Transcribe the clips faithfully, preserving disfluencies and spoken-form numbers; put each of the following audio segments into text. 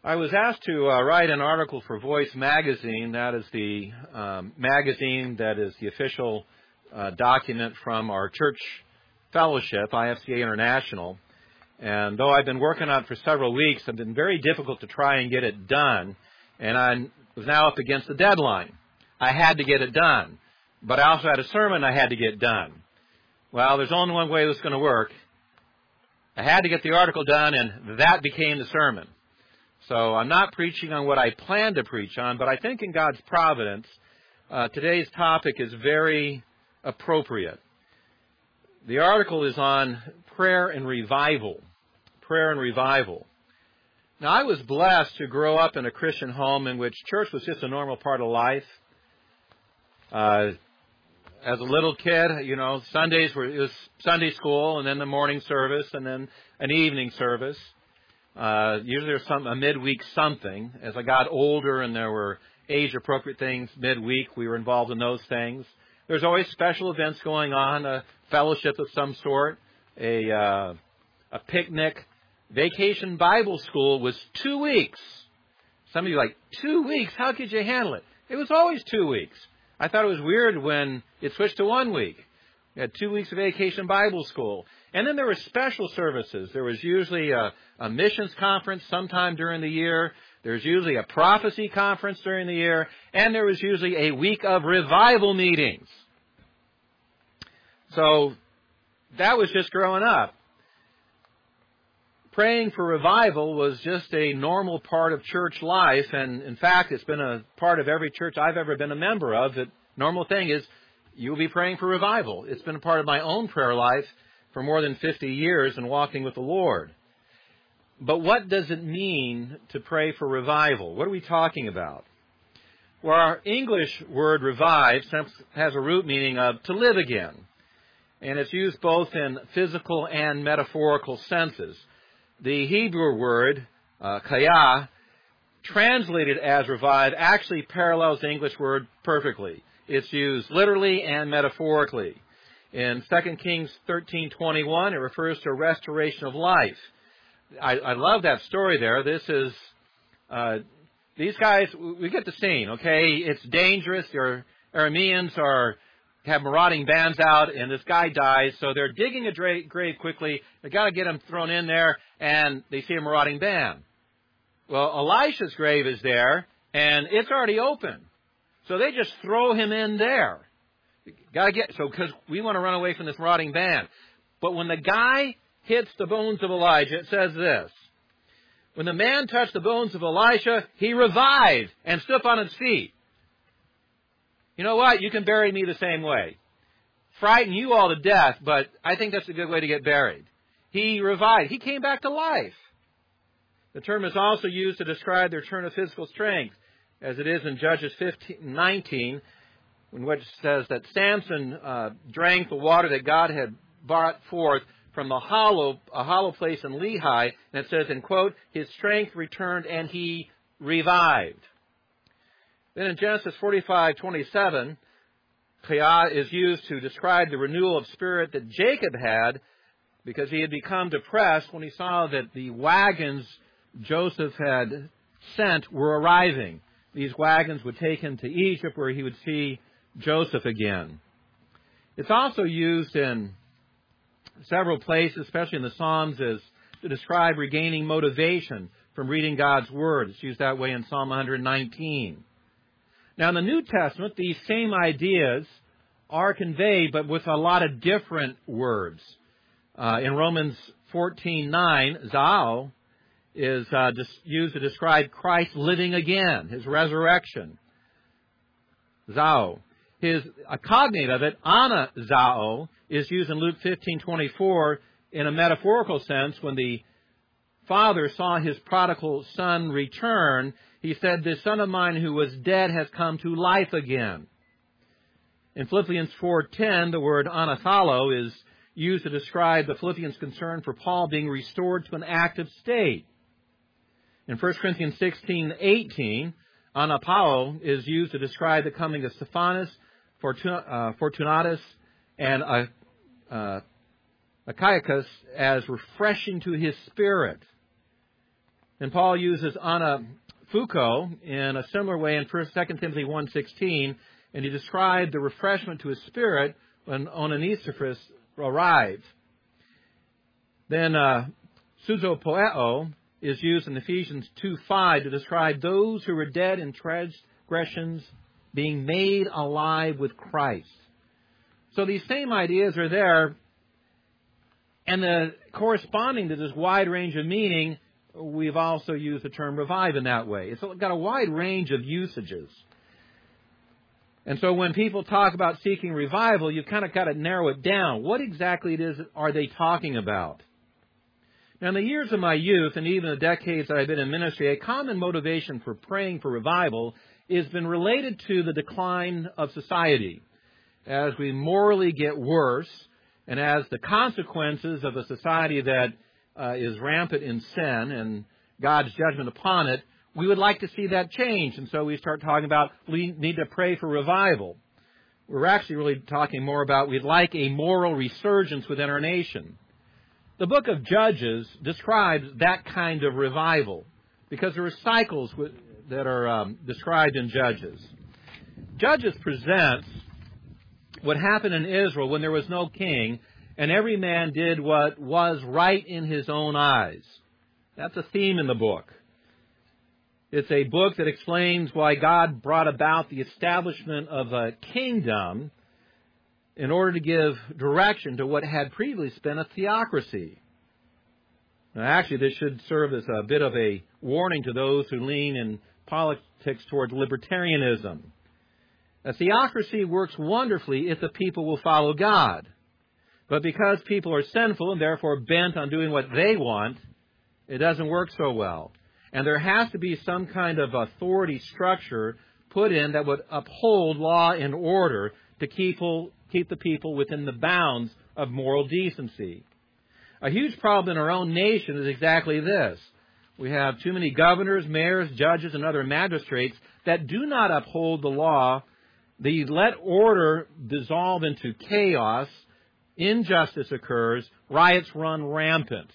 I was asked to uh, write an article for Voice Magazine. That is the um, magazine that is the official uh, document from our church fellowship, I F C A International. And though I've been working on it for several weeks, it's been very difficult to try and get it done. And I was now up against the deadline. I had to get it done. But I also had a sermon I had to get done. Well, there's only one way this is going to work. I had to get the article done, and that became the sermon. So I'm not preaching on what I planned to preach on, but I think in God's providence, uh, today's topic is very appropriate. The article is on prayer and revival. Prayer and revival. Now, I was blessed to grow up in a Christian home in which church was just a normal part of life. Uh, as a little kid, you know, Sundays were it was Sunday school, and then the morning service, and then an evening service. Uh, usually there's some, a midweek something. As I got older and there were age-appropriate things midweek, we were involved in those things. There's always special events going on, a fellowship of some sort, a, uh, a picnic. Vacation Bible school was two weeks. Some of you are like, two weeks? How could you handle it? It was always two weeks. I thought it was weird when it switched to one week. We had two weeks of Vacation Bible school. And then there were special services. There was usually a, a missions conference sometime during the year. There's usually a prophecy conference during the year. And there was usually a week of revival meetings. So that was just growing up. Praying for revival was just a normal part of church life. And in fact, it's been a part of every church I've ever been a member of. The normal thing is you'll be praying for revival. It's been a part of my own prayer life for more than fifty years and walking with the Lord. But what does it mean to pray for revival? What are we talking about? Well, our English word revive has a root meaning of to live again. And it's used both in physical and metaphorical senses. The Hebrew word, uh, kaya, translated as revive, actually parallels the English word perfectly. It's used literally and metaphorically. In Second Kings thirteen twenty-one, it refers to restoration of life. I, I love that story there. This is, uh, these guys, we get the scene, okay? It's dangerous. The Arameans are, have marauding bands out, and this guy dies. So they're digging a dra- grave quickly. They got to get him thrown in there, and they see a marauding band. Well, Elisha's grave is there, and it's already open. So they just throw him in there. Got to get so because we want to run away from this marauding band. But when the guy hits the bones of Elijah, it says this: when the man touched the bones of Elisha, he revived and stood up on his feet. You know what? You can bury me the same way. Frighten you all to death, but I think that's a good way to get buried. He revived. He came back to life. The term is also used to describe the return of physical strength, as it is in Judges fifteen nineteen, in which it says that Samson uh, drank the water that God had brought forth from the hollow, a hollow place in Lehi, and it says, in quote, his strength returned and he revived. Then in Genesis forty-five twenty-seven, Chayah is used to describe the renewal of spirit that Jacob had because he had become depressed when he saw that the wagons Joseph had sent were arriving. These wagons would take him to Egypt where he would see Joseph again. It's also used in several places, especially in the Psalms, as to describe regaining motivation from reading God's Word. It's used that way in Psalm one nineteen. Now, in the New Testament, these same ideas are conveyed, but with a lot of different words. Uh, in Romans fourteen nine, zao is uh, used to describe Christ living again, his resurrection. Zao. His a cognate of it, ana zao, is used in Luke fifteen twenty-four in a metaphorical sense. When the father saw his prodigal son return, he said, "This son of mine who was dead has come to life again." In Philippians four ten, the word anathalo is used to describe the Philippians' concern for Paul being restored to an active state. In First Corinthians sixteen eighteen, anapao is used to describe the coming of Stephanas, Fortunatus, and uh, Achaicus as refreshing to his spirit. And Paul uses anaphuko in a similar way in Second Timothy one sixteen, and he described the refreshment to his spirit when Onesiphorus arrived. Then uh, suzopoeo is used in Ephesians two five to describe those who were dead in transgressions being made alive with Christ. So these same ideas are there, and the corresponding to this wide range of meaning, we've also used the term revive in that way. It's got a wide range of usages. And so when people talk about seeking revival, you've kind of got to narrow it down. What exactly it is are they talking about? Now, in the years of my youth and even the decades that I've been in ministry, a common motivation for praying for revival has been related to the decline of society. As we morally get worse, and as the consequences of a society that uh, is rampant in sin and God's judgment upon it, we would like to see that change. And so we start talking about we need to pray for revival. We're actually really talking more about we'd like a moral resurgence within our nation. The book of Judges describes that kind of revival because there are cycles that are um, described in Judges. Judges presents what happened in Israel when there was no king and every man did what was right in his own eyes. That's a theme in the book. It's a book that explains why God brought about the establishment of a kingdom in order to give direction to what had previously been a theocracy. Now, actually, this should serve as a bit of a warning to those who lean in politics towards libertarianism. A theocracy works wonderfully if the people will follow God. But because people are sinful and therefore bent on doing what they want, it doesn't work so well. And there has to be some kind of authority structure put in that would uphold law and order to keep, keep the people within the bounds of moral decency. A huge problem in our own nation is exactly this. We have too many governors, mayors, judges, and other magistrates that do not uphold the law. They let order dissolve into chaos, injustice occurs, riots run rampant.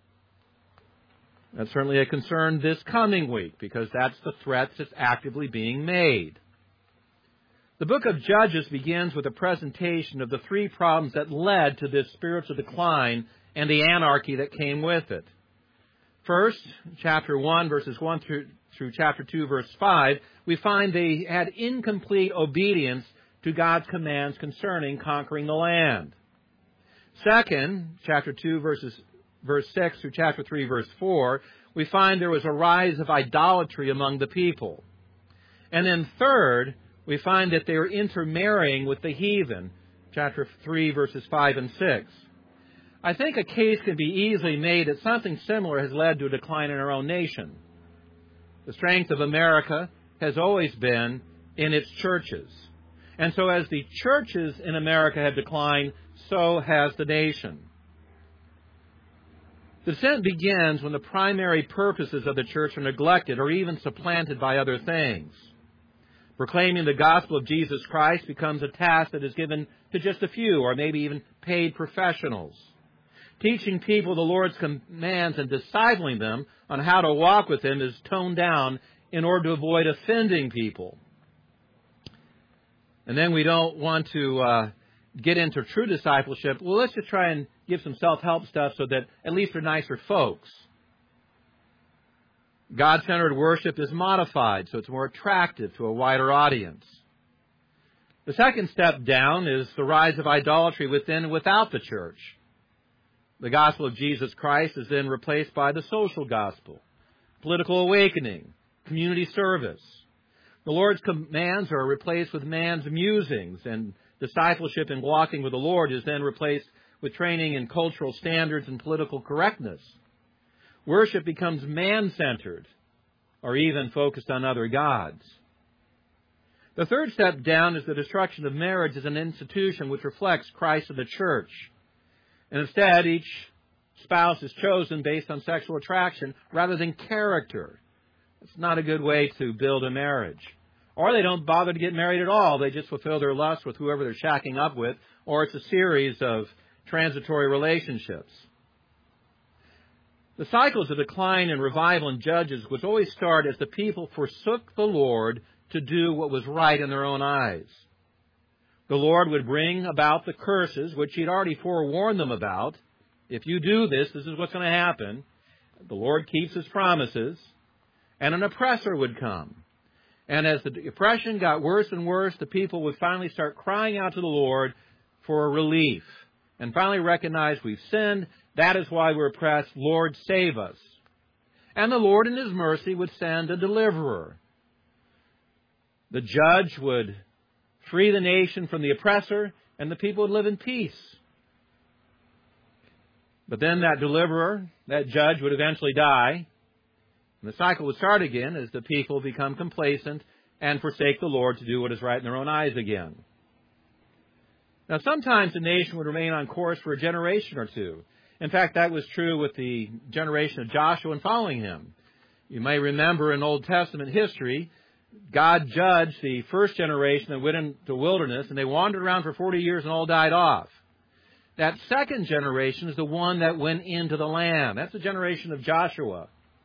That's certainly a concern this coming week because that's the threat that's actively being made. The book of Judges begins with a presentation of the three problems that led to this spiritual decline and the anarchy that came with it. First, chapter one, verses one through, through chapter two, verse five, we find they had incomplete obedience to God's commands concerning conquering the land. Second, chapter two, verses verse six through chapter three, verse four, we find there was a rise of idolatry among the people. And then third, we find that they were intermarrying with the heathen, chapter three, verses five and six. I think a case can be easily made that something similar has led to a decline in our own nation. The strength of America has always been in its churches. And so as the churches in America have declined, so has the nation. The descent begins when the primary purposes of the church are neglected or even supplanted by other things. Proclaiming the gospel of Jesus Christ becomes a task that is given to just a few or maybe even paid professionals. Teaching people the Lord's commands and discipling them on how to walk with Him is toned down in order to avoid offending people. And then we don't want to uh, get into true discipleship. Well, let's just try and give some self-help stuff so that at least they're nicer folks. God-centered worship is modified so it's more attractive to a wider audience. The second step down is the rise of idolatry within and without the church. The gospel of Jesus Christ is then replaced by the social gospel, political awakening, community service. The Lord's commands are replaced with man's musings, and discipleship and walking with the Lord is then replaced with training in cultural standards and political correctness. Worship becomes man-centered or even focused on other gods. The third step down is the destruction of marriage as an institution which reflects Christ and the church. And instead, each spouse is chosen based on sexual attraction rather than character. It's not a good way to build a marriage. Or they don't bother to get married at all. They just fulfill their lust with whoever they're shacking up with, or it's a series of transitory relationships. The cycles of decline and revival in Judges would always start as the people forsook the Lord to do what was right in their own eyes. The Lord would bring about the curses, which He'd already forewarned them about. If you do this, this is what's going to happen. The Lord keeps His promises, and an oppressor would come. And as the oppression got worse and worse, the people would finally start crying out to the Lord for relief, and finally recognize we've sinned. That is why we're oppressed. Lord, save us. And the Lord in His mercy would send a deliverer. The judge would free the nation from the oppressor, and the people would live in peace. But then that deliverer, that judge, would eventually die. And the cycle would start again as the people become complacent and forsake the Lord to do what is right in their own eyes again. Now, sometimes the nation would remain on course for a generation or two. In fact, that was true with the generation of Joshua and following him. You may remember in Old Testament history, God judged the first generation that went into the wilderness, and they wandered around for forty years and all died off. That second generation is the one that went into the land. That's the generation of Joshua.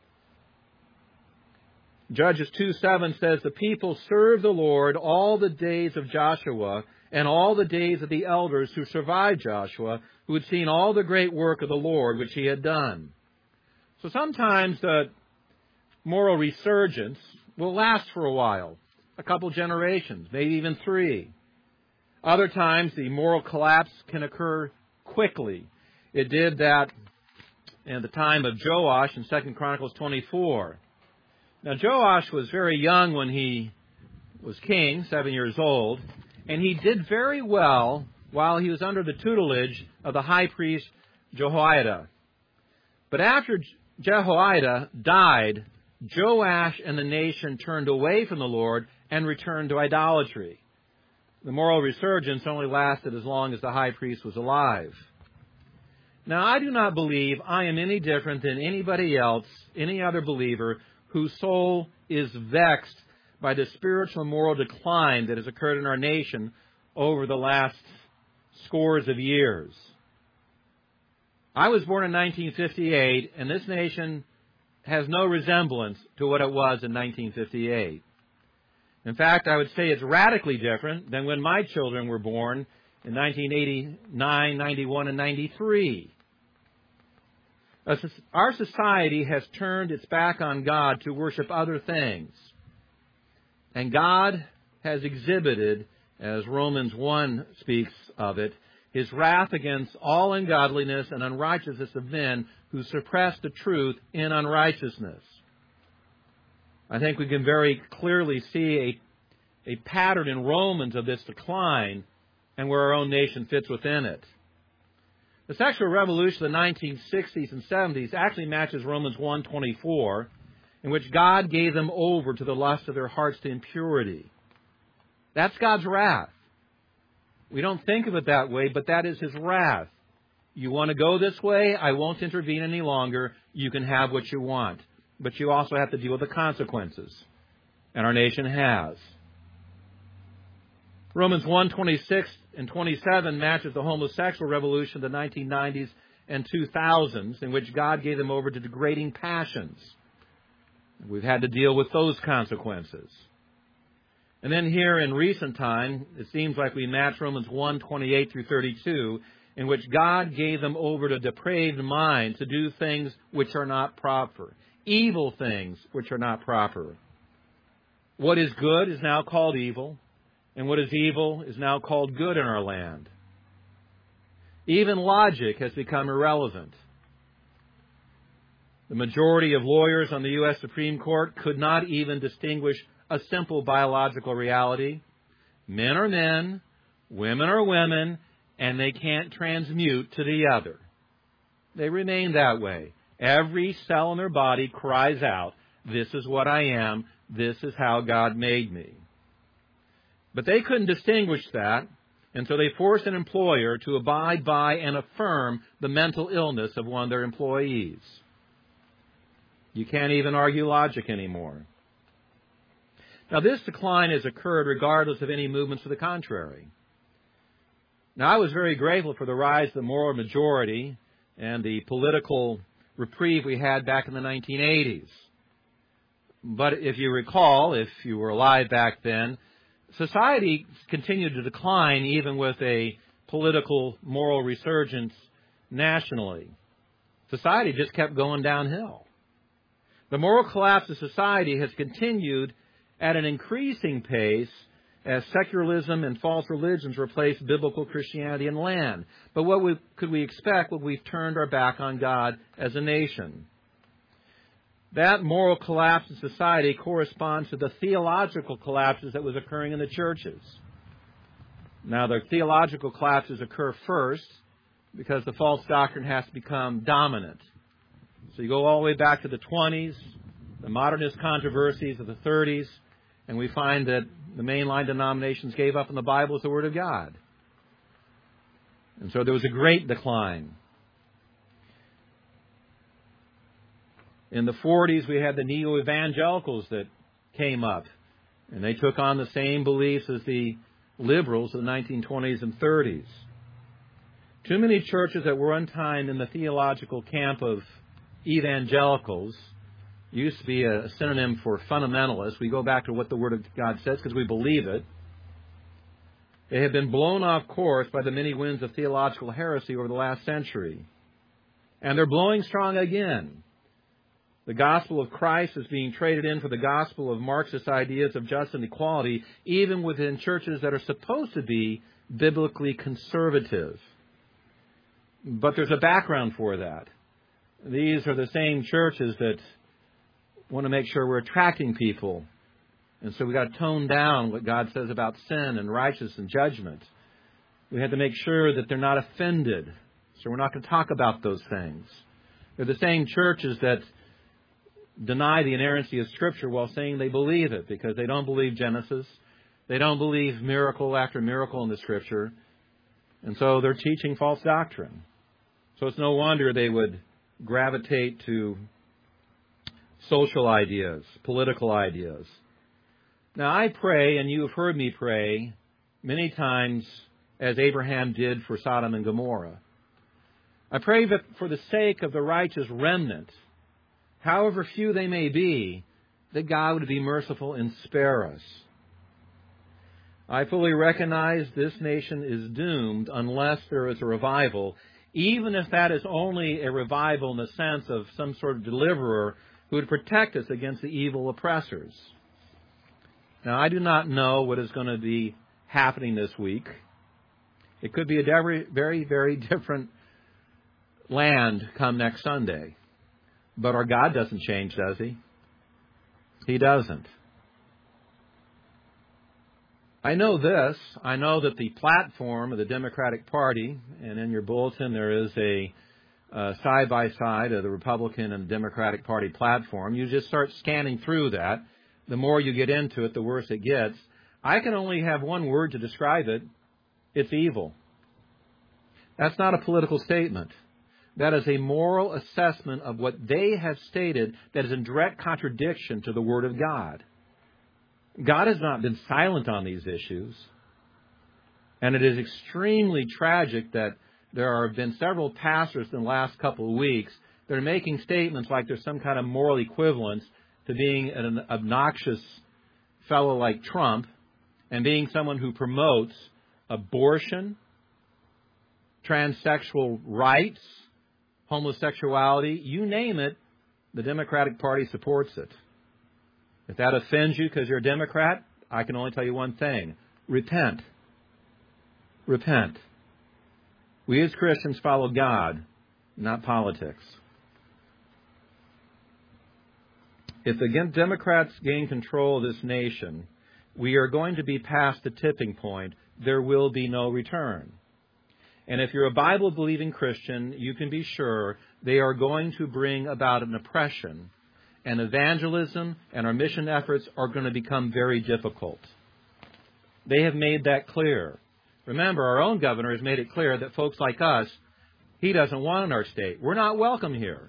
Judges two seven says, the people served the Lord all the days of Joshua and all the days of the elders who survived Joshua, who had seen all the great work of the Lord which He had done. So sometimes the moral resurgence will last for a while, a couple generations, maybe even three. Other times the moral collapse can occur quickly. It did that in the time of Joash in Second Chronicles twenty-four. Now, Joash was very young when he was king, seven years old, and he did very well while he was under the tutelage of the high priest Jehoiada. But after Jehoiada died, Joash and the nation turned away from the Lord and returned to idolatry. The moral resurgence only lasted as long as the high priest was alive. Now, I do not believe I am any different than anybody else, any other believer, whose soul is vexed by the spiritual and moral decline that has occurred in our nation over the last scores of years. I was born in nineteen fifty-eight, and this nation has no resemblance to what it was in nineteen fifty-eight. In fact, I would say it's radically different than when my children were born in nineteen eighty-nine, ninety-one, and ninety-three. Our society has turned its back on God to worship other things. And God has exhibited, as Romans one speaks of it, His wrath against all ungodliness and unrighteousness of men who suppress the truth in unrighteousness. I think we can very clearly see a, a pattern in Romans of this decline and where our own nation fits within it. The sexual revolution of the nineteen sixties and seventies actually matches Romans one twenty-four, in which God gave them over to the lust of their hearts to impurity. That's God's wrath. We don't think of it that way, but that is His wrath. You want to go this way? I won't intervene any longer. You can have what you want. But you also have to deal with the consequences. And our nation has. Romans one twenty-six and twenty-seven matches the homosexual revolution of the nineteen nineties and two thousands, in which God gave them over to degrading passions. We've had to deal with those consequences. And then here in recent time, it seems like we match Romans one twenty-eight through thirty-two, in which God gave them over to depraved minds to do things which are not proper, evil things which are not proper. What is good is now called evil, and what is evil is now called good in our land. Even logic has become irrelevant. The majority of lawyers on the U S Supreme Court could not even distinguish a simple biological reality. Men are men, women are women, and they can't transmute to the other. They remain that way. Every cell in their body cries out, this is what I am, this is how God made me. But they couldn't distinguish that, and so they forced an employer to abide by and affirm the mental illness of one of their employees. You can't even argue logic anymore. Now, this decline has occurred regardless of any movements to the contrary. Now, I was very grateful for the rise of the moral majority and the political reprieve we had back in the nineteen eighties. But if you recall, if you were alive back then, society continued to decline even with a political, moral resurgence nationally. Society just kept going downhill. The moral collapse of society has continued at an increasing pace as secularism and false religions replace biblical Christianity and land. But what we, could we expect when we've turned our back on God as a nation? That moral collapse in society corresponds to the theological collapses that was occurring in the churches. Now, the theological collapses occur first because the false doctrine has to become dominant. So you go all the way back to the twenties, the modernist controversies of the thirties, and we find that the mainline denominations gave up on the Bible as the Word of God. And so there was a great decline. In the forties, we had the neo-evangelicals that came up, and they took on the same beliefs as the liberals of the nineteen twenties and thirties. Too many churches that were one time in the theological camp of evangelicals used to be a synonym for fundamentalists. We go back to what the Word of God says because we believe it. They have been blown off course by the many winds of theological heresy over the last century. And they're blowing strong again. The gospel of Christ is being traded in for the gospel of Marxist ideas of justice and equality, even within churches that are supposed to be biblically conservative. But there's a background for that. These are the same churches that want to make sure we're attracting people. And so we've got to tone down what God says about sin and righteousness and judgment. We have to make sure that they're not offended. So we're not going to talk about those things. They're the same churches that deny the inerrancy of Scripture while saying they believe it because they don't believe Genesis. They don't believe miracle after miracle in the Scripture. And so they're teaching false doctrine. So it's no wonder they would gravitate to social ideas, political ideas. Now, I pray, and you have heard me pray many times as Abraham did for Sodom and Gomorrah. I pray that for the sake of the righteous remnant, however few they may be, that God would be merciful and spare us. I fully recognize this nation is doomed unless there is a revival, even if that is only a revival in the sense of some sort of deliverer who would protect us against the evil oppressors. Now, I do not know what is going to be happening this week. It could be a very, very, very different land come next Sunday. But our God doesn't change, does He? He doesn't. I know this. I know that the platform of the Democratic Party, and in your bulletin there is a uh, side-by-side of the Republican and Democratic Party platform. You just start scanning through that. The more you get into it, the worse it gets. I can only have one word to describe it. It's evil. That's not a political statement. That is a moral assessment of what they have stated that is in direct contradiction to the Word of God. God has not been silent on these issues. And it is extremely tragic that there have been several pastors in the last couple of weeks that are making statements like there's some kind of moral equivalence to being an obnoxious fellow like Trump and being someone who promotes abortion, transsexual rights, homosexuality, you name it, the Democratic Party supports it. If that offends you because you're a Democrat, I can only tell you one thing. Repent. Repent. We as Christians follow God, not politics. If the Democrats gain control of this nation, we are going to be past the tipping point. There will be no return. And if you're a Bible-believing Christian, you can be sure they are going to bring about an oppression. And evangelism and our mission efforts are going to become very difficult. They have made that clear. Remember, our own governor has made it clear that folks like us, he doesn't want in our state. We're not welcome here.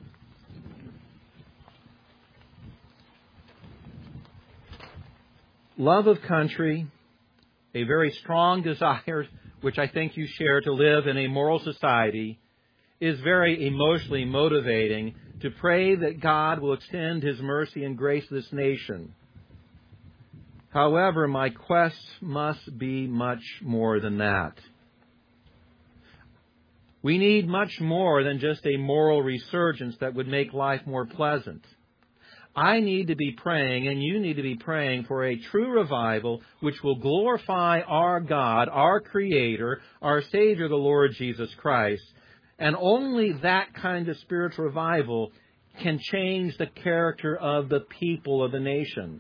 Love of country, a very strong desire, which I think you share, to live in a moral society, is very emotionally motivating to pray that God will extend His mercy and grace to this nation. However, my quest must be much more than that. We need much more than just a moral resurgence that would make life more pleasant. I need to be praying, and you need to be praying for a true revival which will glorify our God, our Creator, our Savior, the Lord Jesus Christ. And only that kind of spiritual revival can change the character of the people of the nation.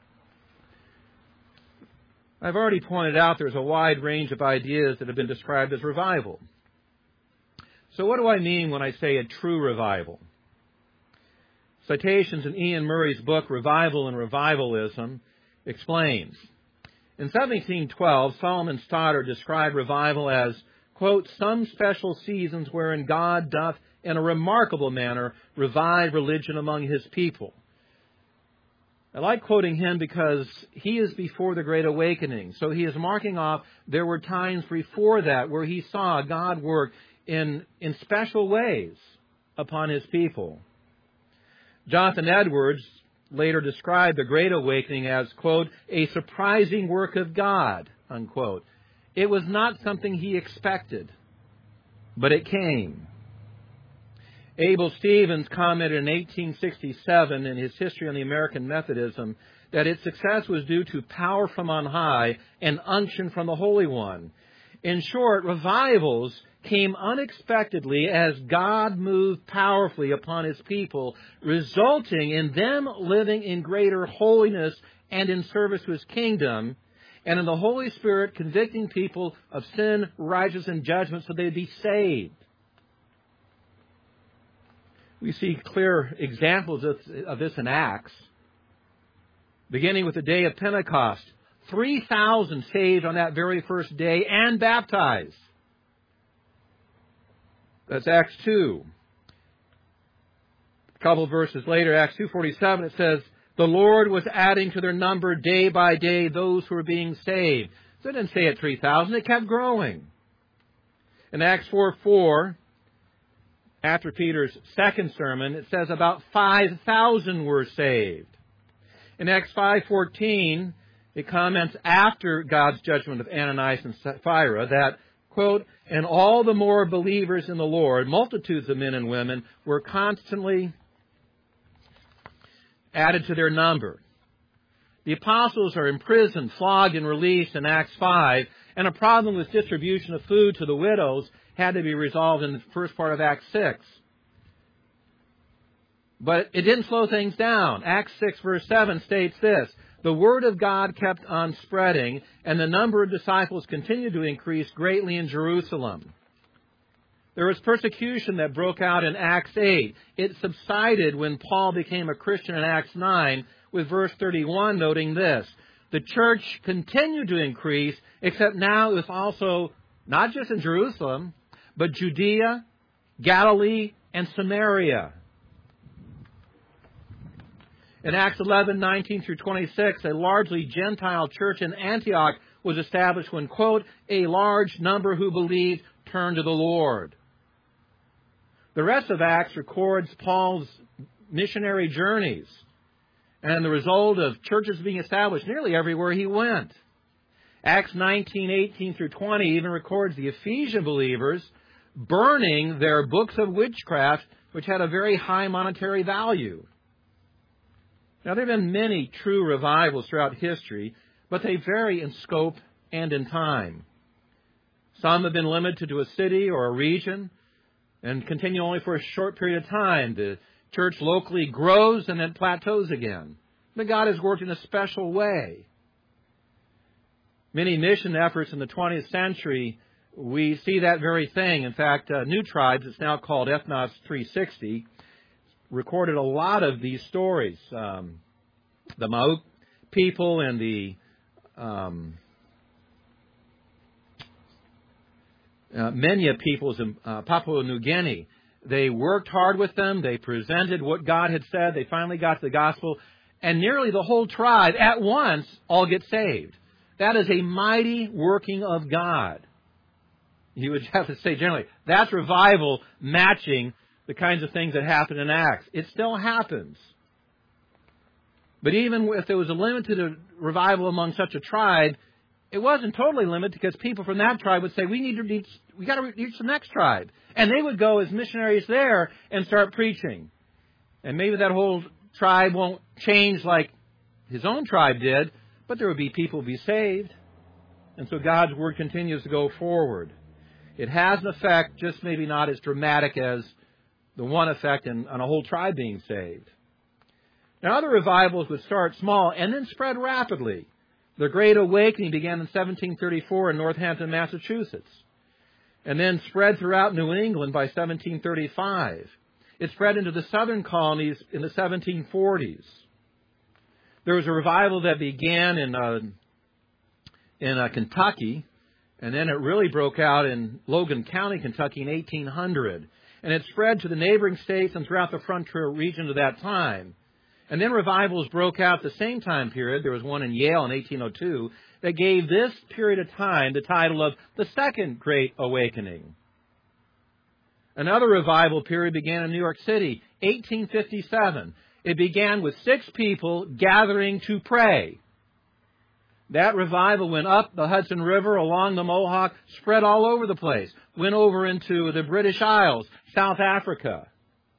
I've already pointed out there's a wide range of ideas that have been described as revival. So what do I mean when I say a true revival? Citations in Ian Murray's book, Revival and Revivalism, explains. In seventeen twelve, Solomon Stoddard described revival as, quote, some special seasons wherein God doth in a remarkable manner revive religion among His people. I like quoting him because he is before the Great Awakening. So he is marking off there were times before that where he saw God work in, in special ways upon His people. Jonathan Edwards later described the Great Awakening as, quote, a surprising work of God, unquote. It was not something he expected, but it came. Abel Stevens commented in eighteen sixty-seven in his History on the American Methodism that its success was due to power from on high and unction from the Holy One. In short, revivals came unexpectedly as God moved powerfully upon His people, resulting in them living in greater holiness and in service to His kingdom, and in the Holy Spirit convicting people of sin, righteousness, and judgment so they'd be saved. We see clear examples of, of this in Acts. Beginning with the day of Pentecost, three thousand saved on that very first day and baptized. That's Acts two. A couple of verses later, Acts two forty-seven, it says, the Lord was adding to their number day by day those who were being saved. So it didn't say at three thousand, it kept growing. In Acts four four, after Peter's second sermon, it says about five thousand were saved. In Acts five fourteen, it comments after God's judgment of Ananias and Sapphira that, quote, and all the more believers in the Lord, multitudes of men and women, were constantly added to their number. The apostles are imprisoned, flogged, and released in Acts five, and a problem with distribution of food to the widows had to be resolved in the first part of Acts six. But it didn't slow things down. Acts six verse seven states this, the word of God kept on spreading, and the number of disciples continued to increase greatly in Jerusalem. There was persecution that broke out in Acts eight. It subsided when Paul became a Christian in Acts nine, with verse thirty-one noting this, the church continued to increase, except now it was also not just in Jerusalem, but Judea, Galilee, and Samaria. In Acts eleven, nineteen through twenty-six, a largely Gentile church in Antioch was established when, quote, a large number who believed turned to the Lord. The rest of Acts records Paul's missionary journeys and the result of churches being established nearly everywhere he went. Acts nineteen, eighteen through twenty even records the Ephesian believers burning their books of witchcraft, which had a very high monetary value. Now, there have been many true revivals throughout history, but they vary in scope and in time. Some have been limited to a city or a region and continue only for a short period of time. The church locally grows and then plateaus again. But God has worked in a special way. Many mission efforts in the twentieth century, we see that very thing. In fact, uh, New Tribes, it's now called Ethnos three sixty, recorded a lot of these stories. Um, the Mauk people and the um, uh, Menya peoples in uh, Papua New Guinea, they worked hard with them. They presented what God had said. They finally got the gospel. And nearly the whole tribe at once all get saved. That is a mighty working of God. You would have to say generally, that's revival matching the kinds of things that happen in Acts. It still happens. But even if there was a limited revival among such a tribe, it wasn't totally limited because people from that tribe would say, we need to reach, we got to reach the next tribe. And they would go as missionaries there and start preaching. And maybe that whole tribe won't change like his own tribe did, but there would be people be saved. And so God's Word continues to go forward. It has an effect, just maybe not as dramatic as the one effect in, on a whole tribe being saved. Now, other revivals would start small and then spread rapidly. The Great Awakening began in seventeen thirty-four in Northampton, Massachusetts, and then spread throughout New England by seventeen thirty-five. It spread into the southern colonies in the seventeen forties. There was a revival that began in uh, in uh, Kentucky, and then it really broke out in Logan County, Kentucky in eighteen hundred. And it spread to the neighboring states and throughout the frontier region of that time. And then revivals broke out the same time period. There was one in Yale in eighteen oh two that gave this period of time the title of the Second Great Awakening. Another revival period began in New York City, eighteen fifty-seven. It began with six people gathering to pray. That revival went up the Hudson River, along the Mohawk, spread all over the place, went over into the British Isles, South Africa.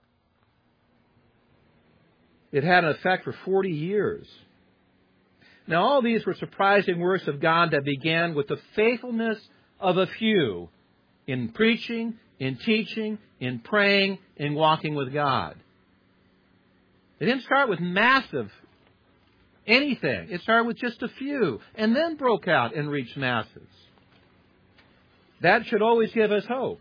It had an effect for forty years. Now, all these were surprising works of God that began with the faithfulness of a few in preaching, in teaching, in praying, in walking with God. It didn't start with massive anything. It started with just a few and then broke out and reached masses. That should always give us hope.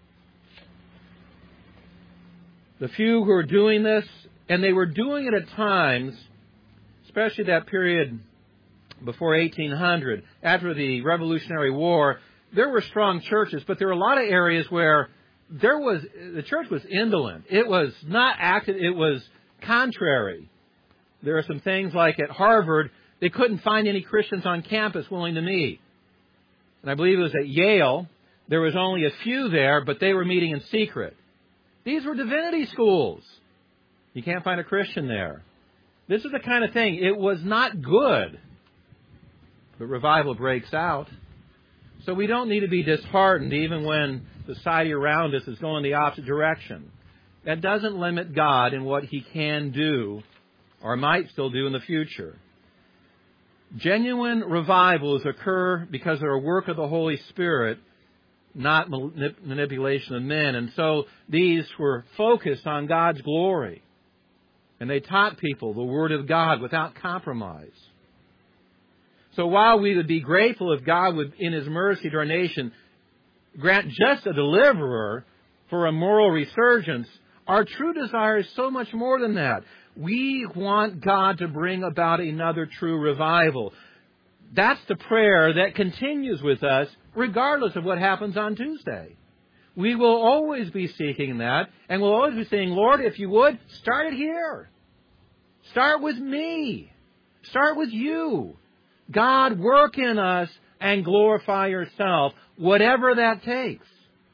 The few who are doing this, and they were doing it at times, especially that period before eighteen hundred, after the Revolutionary War, there were strong churches, but there were a lot of areas where there was the church was indolent. It was not active. It was contrary. There are some things like at Harvard, they couldn't find any Christians on campus willing to meet. And I believe it was at Yale, there was only a few there, but they were meeting in secret. These were divinity schools. You can't find a Christian there. This is the kind of thing. It was not good. But revival breaks out. So we don't need to be disheartened even when society around us is going the opposite direction. That doesn't limit God in what He can do or might still do in the future. Genuine revivals occur because they're a work of the Holy Spirit, not manip- manipulation of men. And so these were focused on God's glory. And they taught people the Word of God without compromise. So while we would be grateful if God would, in His mercy to our nation, grant just a deliverer for a moral resurgence, our true desire is so much more than that. We want God to bring about another true revival. That's the prayer that continues with us regardless of what happens on Tuesday. We will always be seeking that, and we'll always be saying, Lord, if you would, start it here. Start with me. Start with you. God, work in us and glorify yourself, whatever that takes.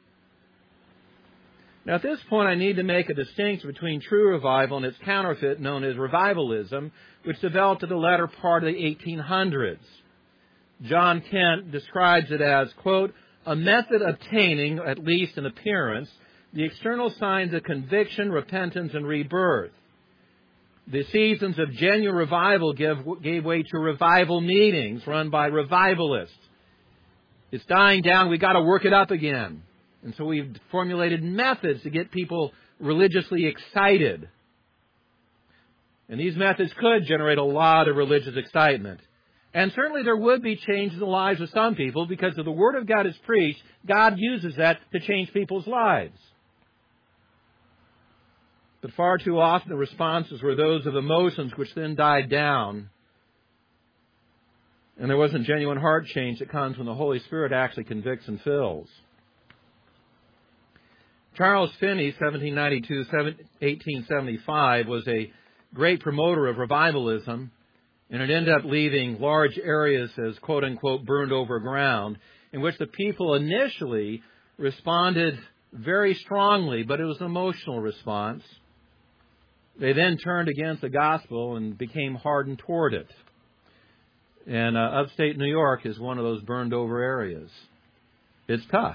Now, at this point, I need to make a distinction between true revival and its counterfeit known as revivalism, which developed in the latter part of the eighteen hundreds. John Kent describes it as, quote, a method obtaining, at least in appearance, the external signs of conviction, repentance, and rebirth. The seasons of genuine revival give, gave way to revival meetings run by revivalists. It's dying down. We've got to work it up again. And so we've formulated methods to get people religiously excited. And these methods could generate a lot of religious excitement. And certainly there would be change in the lives of some people because if the Word of God is preached, God uses that to change people's lives. But far too often the responses were those of emotions which then died down. And there wasn't genuine heart change that comes when the Holy Spirit actually convicts and fills. Charles Finney, seventeen ninety-two to eighteen seventy-five, was a great promoter of revivalism, and it ended up leaving large areas as quote-unquote burned over ground, in which the people initially responded very strongly, but it was an emotional response. They then turned against the gospel and became hardened toward it. And uh, upstate New York is one of those burned over areas. It's tough.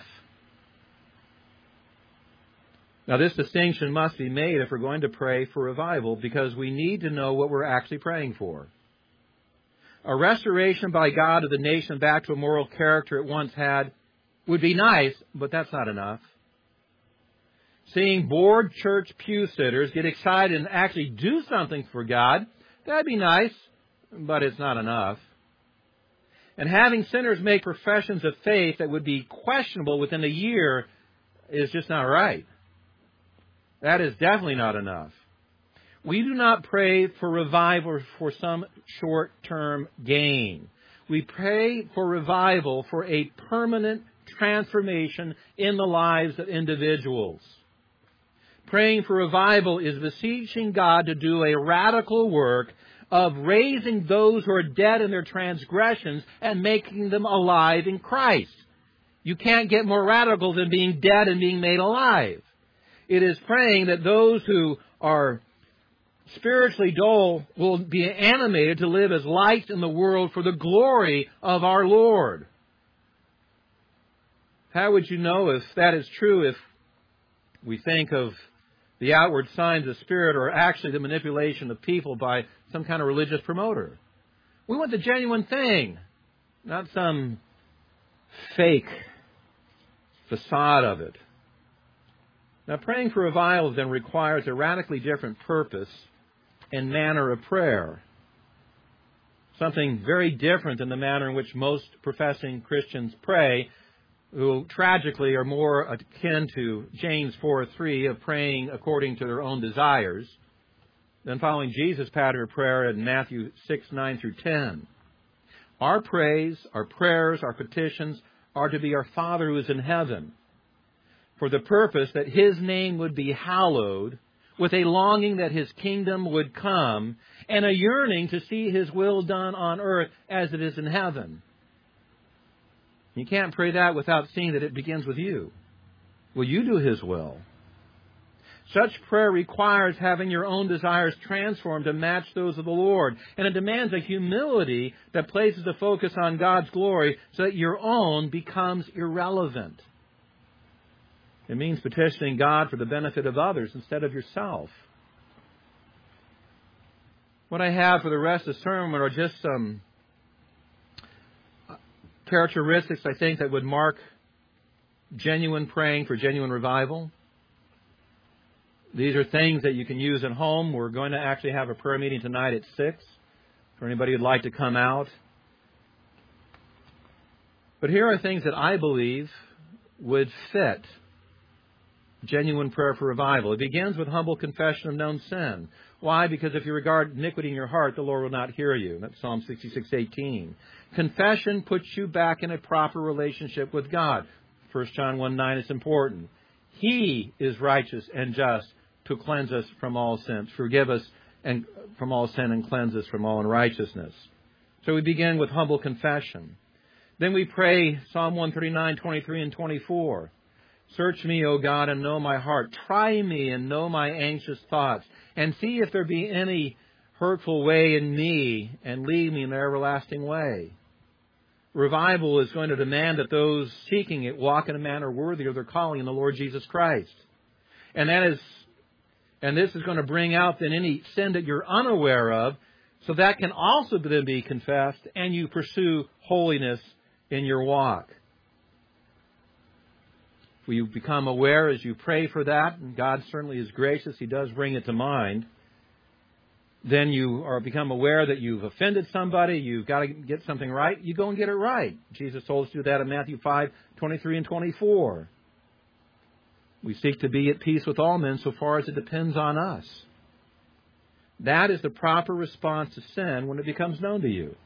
Now, this distinction must be made if we're going to pray for revival, because we need to know what we're actually praying for. A restoration by God of the nation back to a moral character it once had would be nice, but that's not enough. Seeing bored church pew sitters get excited and actually do something for God, that'd be nice, but it's not enough. And having sinners make professions of faith that would be questionable within a year is just not right. That is definitely not enough. We do not pray for revival for some short-term gain. We pray for revival for a permanent transformation in the lives of individuals. Praying for revival is beseeching God to do a radical work of raising those who are dead in their transgressions and making them alive in Christ. You can't get more radical than being dead and being made alive. It is praying that those who are spiritually dull will be animated to live as lights in the world for the glory of our Lord. How would you know if that is true if we think of the outward signs of Spirit or actually the manipulation of people by some kind of religious promoter? We want the genuine thing, not some fake facade of it. Now, praying for revival then requires a radically different purpose and manner of prayer. Something very different than the manner in which most professing Christians pray, who tragically are more akin to James four three of praying according to their own desires than following Jesus' pattern of prayer in Matthew six nine through ten. Our praise, our prayers, our petitions are to be our Father who is in heaven, for the purpose that His name would be hallowed, with a longing that His kingdom would come, and a yearning to see His will done on earth as it is in heaven. You can't pray that without seeing that it begins with you. Will you do His will? Such prayer requires having your own desires transformed to match those of the Lord. And it demands a humility that places the focus on God's glory so that your own becomes irrelevant. It means petitioning God for the benefit of others instead of yourself. What I have for the rest of the sermon are just some characteristics, I think, that would mark genuine praying for genuine revival. These are things that you can use at home. We're going to actually have a prayer meeting tonight at six for anybody who'd like to come out. But here are things that I believe would fit genuine prayer for revival. It begins with humble confession of known sin. Why? Because if you regard iniquity in your heart, the Lord will not hear you. That's Psalm sixty-six eighteen. Confession puts you back in a proper relationship with God. First John one nine is important. He is righteous and just to cleanse us from all sin, forgive us and from all sin and cleanse us from all unrighteousness. So we begin with humble confession. Then we pray Psalm one thirty-nine, twenty-three and twenty-four. Search me, O God, and know my heart. Try me and know my anxious thoughts. And see if there be any hurtful way in me, and lead me in the everlasting way. Revival is going to demand that those seeking it walk in a manner worthy of their calling in the Lord Jesus Christ. And that is, and this is going to bring out then any sin that you're unaware of, so that can also then be confessed, and you pursue holiness in your walk. Will you become aware as you pray for that? And God certainly is gracious. He does bring it to mind. Then you are become aware that you've offended somebody. You've got to get something right. You go and get it right. Jesus told us to do that in Matthew five, twenty-three and twenty-four. We seek to be at peace with all men so far as it depends on us. That is the proper response to sin when it becomes known to you.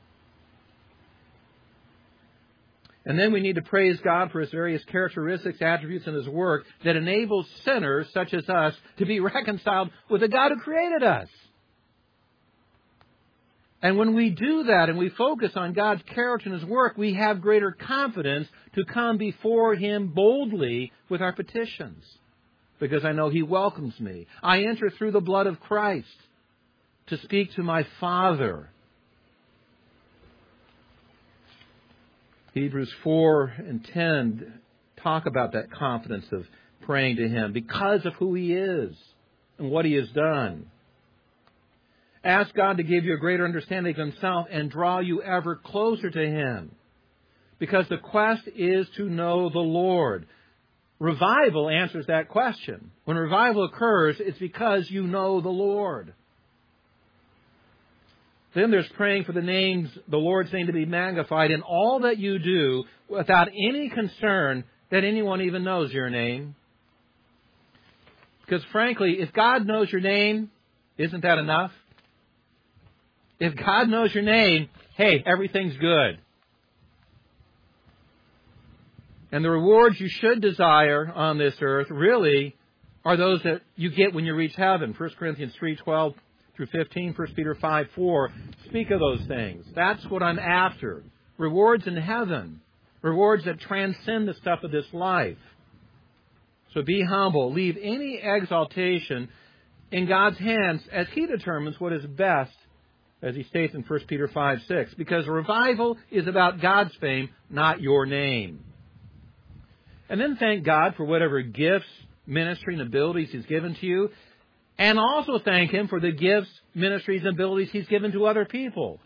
And then we need to praise God for His various characteristics, attributes, and His work that enables sinners such as us to be reconciled with the God who created us. And when we do that and we focus on God's character and His work, we have greater confidence to come before Him boldly with our petitions. Because I know He welcomes me. I enter through the blood of Christ to speak to my Father. Hebrews four and ten talk about that confidence of praying to Him because of who He is and what He has done. Ask God to give you a greater understanding of Himself and draw you ever closer to Him. Because the quest is to know the Lord. Revival answers that question. When revival occurs, it's because you know the Lord. Then there's praying for the names, the Lord's name to be magnified in all that you do without any concern that anyone even knows your name. Because frankly, if God knows your name, isn't that enough? If God knows your name, hey, everything's good. And the rewards you should desire on this earth really are those that you get when you reach heaven. First Corinthians three twelve through fifteen, First Peter five four speak of those things. That's what I'm after. Rewards in heaven. Rewards that transcend the stuff of this life. So be humble. Leave any exaltation in God's hands as He determines what is best, as He states in First Peter five six. Because revival is about God's fame, not your name. And then thank God for whatever gifts, ministry, and abilities He's given to you. And also thank Him for the gifts, ministries, and abilities He's given to other people.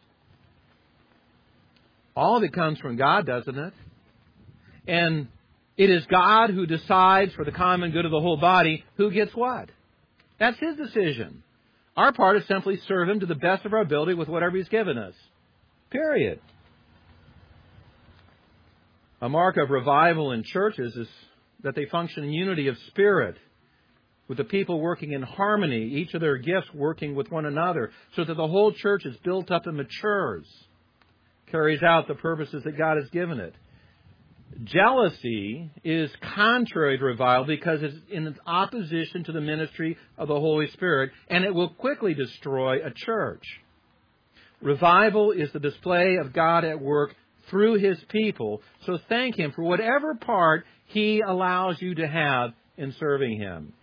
All of it comes from God, doesn't it? And it is God who decides for the common good of the whole body who gets what. That's His decision. Our part is simply serve Him to the best of our ability with whatever He's given us. Period. A mark of revival in churches is that they function in unity of spirit, with the people working in harmony, each of their gifts working with one another, so that the whole church is built up and matures, carries out the purposes that God has given it. Jealousy is contrary to revival because it's in its opposition to the ministry of the Holy Spirit, and it will quickly destroy a church. Revival is the display of God at work through His people, so thank Him for whatever part He allows you to have in serving Him.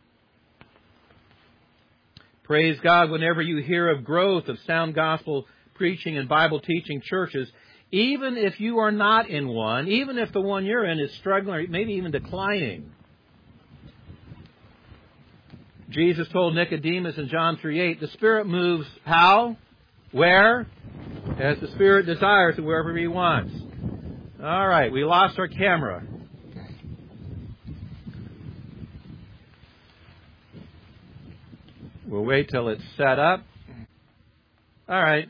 Praise God whenever you hear of growth of sound gospel preaching and Bible teaching churches, even if you are not in one, even if the one you're in is struggling or maybe even declining. Jesus told Nicodemus in John three eight, the Spirit moves how? Where? As the Spirit desires to wherever He wants. All right, we lost our camera. We'll wait till it's set up. All right.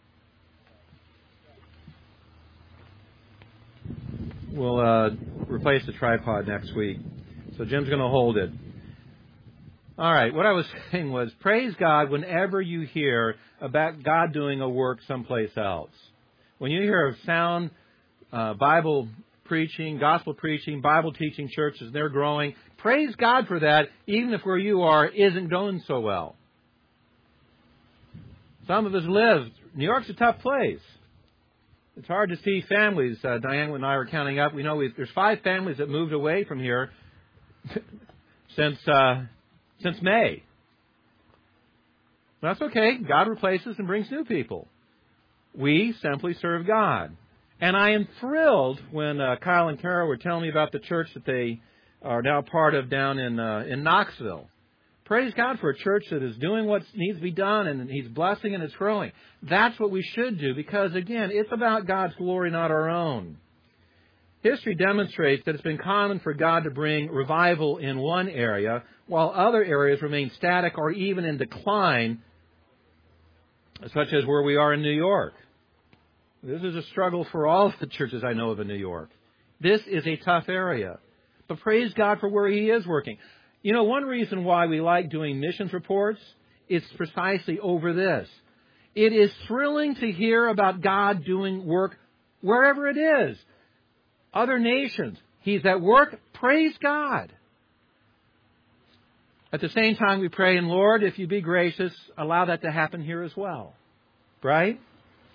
We'll uh, replace the tripod next week. So Jim's going to hold it. All right, what I was saying was, praise God whenever you hear about God doing a work someplace else. When you hear of sound uh, Bible preaching, gospel preaching, Bible teaching churches, and they're growing, praise God for that, even if where you are isn't going so well. Some of us live. New York's a tough place. It's hard to see families. Uh, Diane and I were counting up. We know we've, there's five families that moved away from here since uh, since May. That's okay. God replaces and brings new people. We simply serve God. And I am thrilled when uh, Kyle and Carol were telling me about the church that they are now part of down in uh, in Knoxville. Praise God for a church that is doing what needs to be done, and He's blessing and it's growing. That's what we should do because, again, it's about God's glory, not our own. History demonstrates that it's been common for God to bring revival in one area while other areas remain static or even in decline, such as where we are in New York. This is a struggle for all of the churches I know of in New York. This is a tough area. But praise God for where He is working. You know, one reason why we like doing missions reports is precisely over this. It is thrilling to hear about God doing work wherever it is. Other nations, He's at work. Praise God. At the same time, we pray, and Lord, if You be gracious, allow that to happen here as well. Right?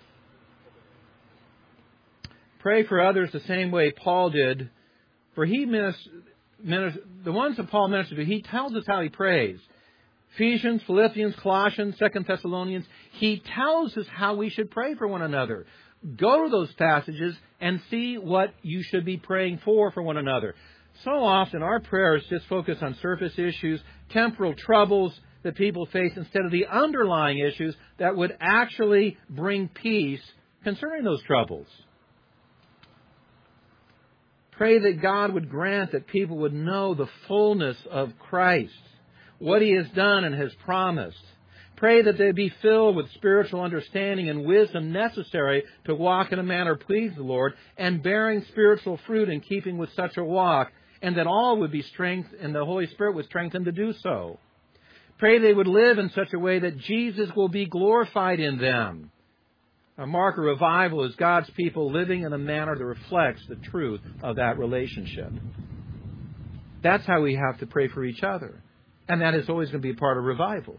Pray for others the same way Paul did. For he ministered, minister, the ones that Paul ministered to, he tells us how he prays. Ephesians, Philippians, Colossians, Second Thessalonians. He tells us how we should pray for one another. Go to those passages and see what you should be praying for for one another. So often our prayers just focus on surface issues, temporal troubles that people face, instead of the underlying issues that would actually bring peace concerning those troubles. Pray that God would grant that people would know the fullness of Christ, what He has done and has promised. Pray that they be filled with spiritual understanding and wisdom necessary to walk in a manner pleasing to the Lord, and bearing spiritual fruit in keeping with such a walk, and that all would be strengthened, and the Holy Spirit would strengthen them to do so. Pray they would live in such a way that Jesus will be glorified in them. A mark of revival is God's people living in a manner that reflects the truth of that relationship. That's how we have to pray for each other. And that is always going to be part of revival.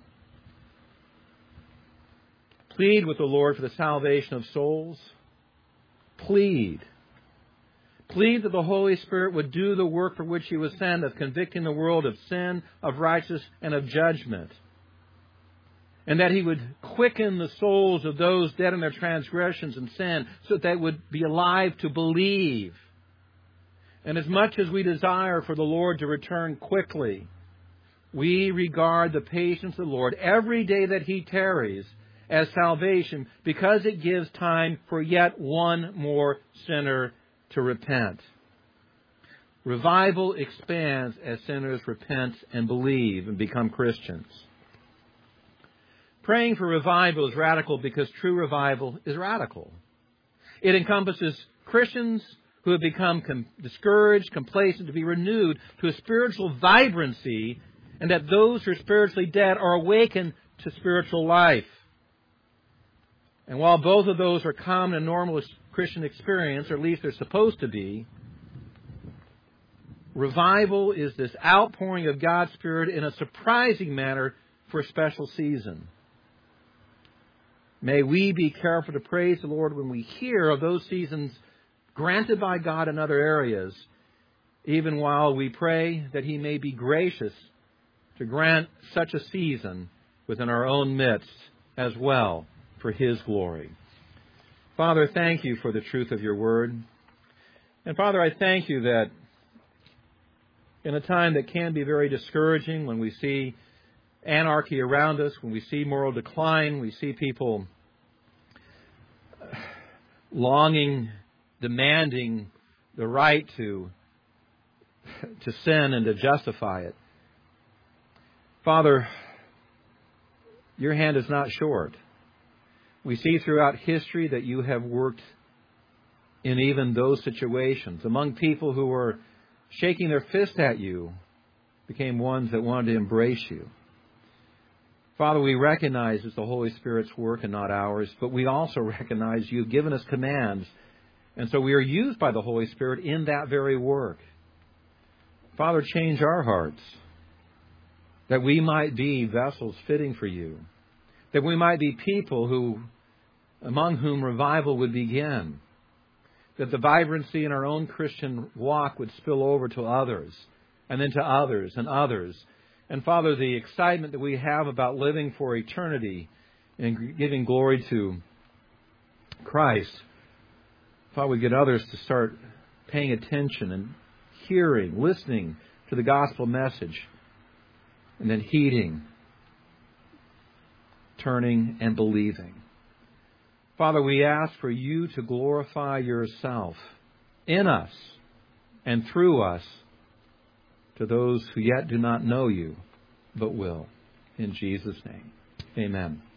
Plead with the Lord for the salvation of souls. Plead. Plead that the Holy Spirit would do the work for which He was sent, of convicting the world of sin, of righteousness, and of judgment. And that He would quicken the souls of those dead in their transgressions and sin, so that they would be alive to believe. And as much as we desire for the Lord to return quickly, we regard the patience of the Lord every day that He tarries as salvation, because it gives time for yet one more sinner to repent. Revival expands as sinners repent and believe and become Christians. Praying for revival is radical because true revival is radical. It encompasses Christians who have become com- discouraged, complacent, to be renewed to a spiritual vibrancy, and that those who are spiritually dead are awakened to spiritual life. And while both of those are common and normal Christian experience, or at least they're supposed to be, revival is this outpouring of God's Spirit in a surprising manner for a special season. May we be careful to praise the Lord when we hear of those seasons granted by God in other areas, even while we pray that He may be gracious to grant such a season within our own midst as well, for His glory. Father, thank You for the truth of Your Word. And Father, I thank You that in a time that can be very discouraging, when we see anarchy around us, when we see moral decline, we see people longing, demanding the right to, to sin and to justify it. Father, Your hand is not short. We see throughout history that You have worked in even those situations. Among people who were shaking their fist at You, became ones that wanted to embrace You. Father, we recognize it's the Holy Spirit's work and not ours, but we also recognize You've given us commands, and so we are used by the Holy Spirit in that very work. Father, change our hearts, that we might be vessels fitting for You, that we might be people who, among whom revival would begin, that the vibrancy in our own Christian walk would spill over to others, and then to others and others. And Father, the excitement that we have about living for eternity and giving glory to Christ, Father, we get others to start paying attention and hearing, listening to the gospel message, and then heeding, turning, and believing. Father, we ask for You to glorify Yourself in us and through us to those who yet do not know You, but will. In Jesus' name, amen.